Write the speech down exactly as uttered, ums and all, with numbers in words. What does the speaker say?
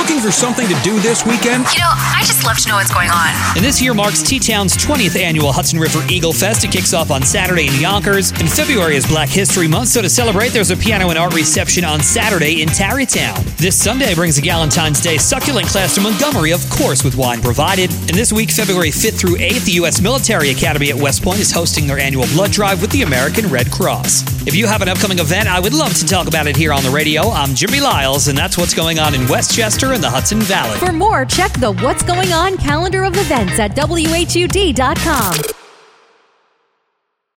looking for something to do this weekend? You know, I just love to know what's going on. And this year marks T-Town's twentieth annual Hudson River Eagle Fest. It kicks off on Saturday in Yonkers. And February is Black History Month, so to celebrate, there's a piano and art reception on Saturday in Tarrytown. This Sunday brings a Galentine's Day succulent class to Montgomery, of course, with wine provided. And this week, February fifth through eighth, the U S Military Academy at West Point is hosting their annual blood drive with the American Red Cross. If you have an upcoming event, I would love to talk about it here on the radio. I'm Jimmy Lyles, and that's what's going on in Westchester and the Hudson Valley. For more, check the What's Going On calendar of events at W H U D dot com.